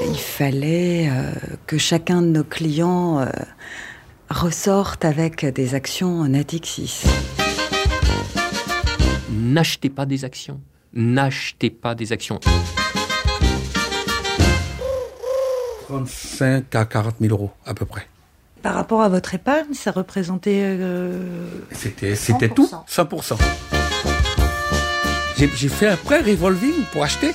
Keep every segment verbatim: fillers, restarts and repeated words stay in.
Il fallait euh, que chacun de nos clients euh, ressorte avec des actions Natixis. N'achetez pas des actions. N'achetez pas des actions. trente-cinq à quarante mille euros à peu près. Par rapport à votre épargne, ça représentait... Euh, c'était, c'était tout, cent pour cent. J'ai, j'ai fait un prêt revolving pour acheter.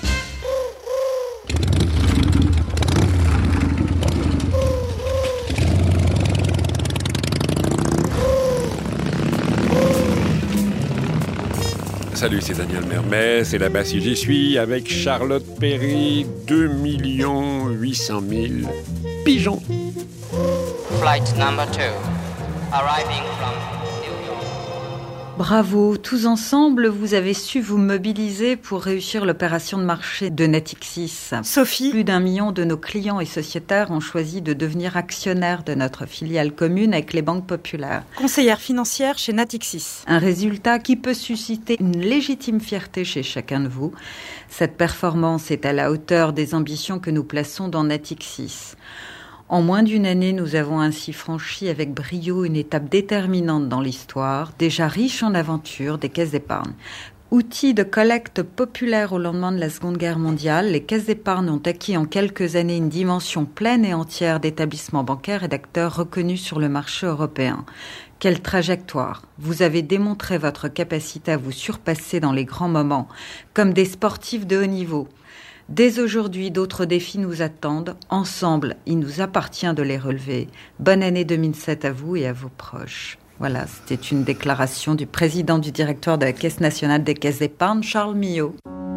Salut, c'est Daniel Mermès et là-bas si j'y suis avec Charlotte Perry, deux millions huit cent mille pigeons. Flight number two, arriving from New York. Bravo, tous ensemble, vous avez su vous mobiliser pour réussir l'opération de marché de Natixis. Sophie, plus d'un million de nos clients et sociétaires ont choisi de devenir actionnaires de notre filiale commune avec les banques populaires. Conseillère financière chez Natixis. Un résultat qui peut susciter une légitime fierté chez chacun de vous. Cette performance est à la hauteur des ambitions que nous plaçons dans Natixis. En moins d'une année, nous avons ainsi franchi avec brio une étape déterminante dans l'histoire, déjà riche en aventures des caisses d'épargne. Outils de collecte populaire au lendemain de la Seconde Guerre mondiale, les caisses d'épargne ont acquis en quelques années une dimension pleine et entière d'établissements bancaires et d'acteurs reconnus sur le marché européen. Quelle trajectoire! Vous avez démontré votre capacité à vous surpasser dans les grands moments, comme des sportifs de haut niveau. Dès aujourd'hui, d'autres défis nous attendent. Ensemble, il nous appartient de les relever. Bonne année deux mille sept à vous et à vos proches. Voilà, c'était une déclaration du président du directoire de la Caisse nationale des caisses d'épargne, Charles Millot.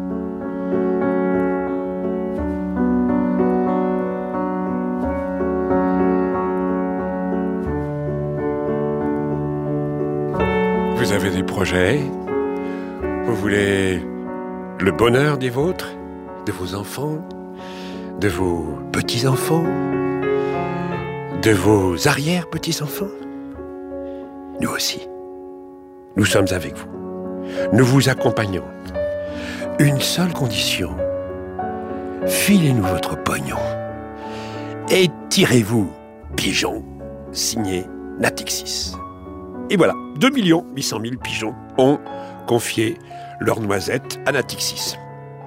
Vous avez des projets? Vous voulez le bonheur des vôtres? De vos enfants, de vos petits-enfants, de vos arrière-petits-enfants. Nous aussi, nous sommes avec vous. Nous vous accompagnons. Une seule condition, filez-nous votre pognon et tirez-vous, pigeons, signé Natixis. Et voilà, deux millions huit cent mille pigeons ont confié leurs noisettes à Natixis,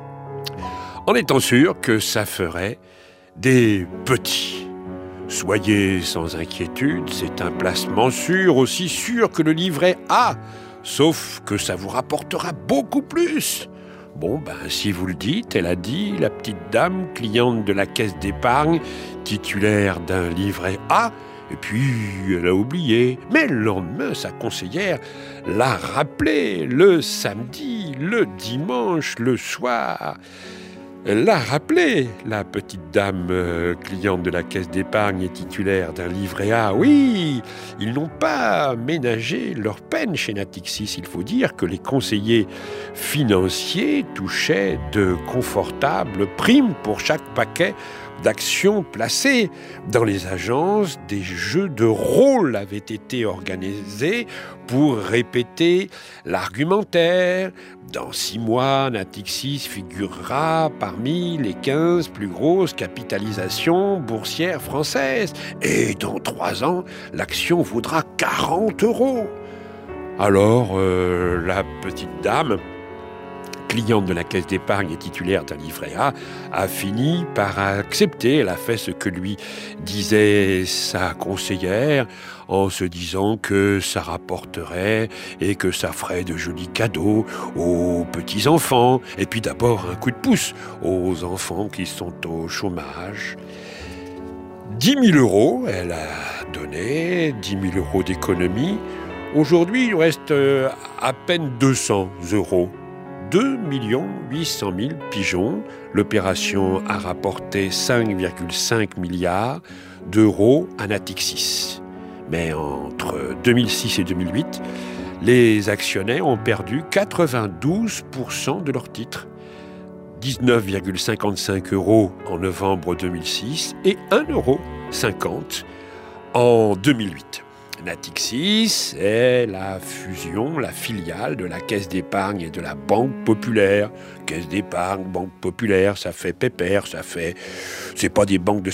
en étant sûr que ça ferait des petits. Soyez sans inquiétude, c'est un placement sûr, aussi sûr que le livret A, sauf que ça vous rapportera beaucoup plus. Bon, ben, si vous le dites, elle a dit, la petite dame, cliente de la caisse d'épargne, titulaire d'un livret A, et puis elle a oublié. Mais le lendemain, sa conseillère l'a rappelé le samedi, le dimanche, le soir. Elle l'a rappelé, la petite dame euh, cliente de la caisse d'épargne et titulaire d'un livret A. Oui, ils n'ont pas ménagé leur peine chez Natixis. Il faut dire que les conseillers financiers touchaient de confortables primes pour chaque paquet d'actions placées. Dans les agences, des jeux de rôle avaient été organisés pour répéter l'argumentaire. Dans six mois, Natixis figurera parmi les quinze plus grosses capitalisations boursières françaises. Et dans trois ans, l'action vaudra quarante euros. Alors, euh, la petite dame, cliente de la caisse d'épargne et titulaire d'un livret A, a fini par accepter. Elle a fait ce que lui disait sa conseillère, en se disant que ça rapporterait et que ça ferait de jolis cadeaux aux petits-enfants. Et puis d'abord un coup de pouce aux enfants qui sont au chômage. dix mille euros, elle a donné, dix mille euros d'économie. Aujourd'hui, il reste à peine deux cents euros. deux millions huit cent mille pigeons. L'opération a rapporté cinq virgule cinq milliards d'euros à Natixis. Mais entre deux mille six et deux mille huit, les actionnaires ont perdu quatre-vingt-douze pour cent de leurs titres. dix-neuf virgule cinquante-cinq euros en novembre deux mille six et un euro cinquante en deux mille huit. Natixis, c'est la fusion, la filiale de la Caisse d'épargne et de la Banque Populaire. Caisse d'épargne, Banque Populaire, ça fait pépère, ça fait... C'est pas des banques de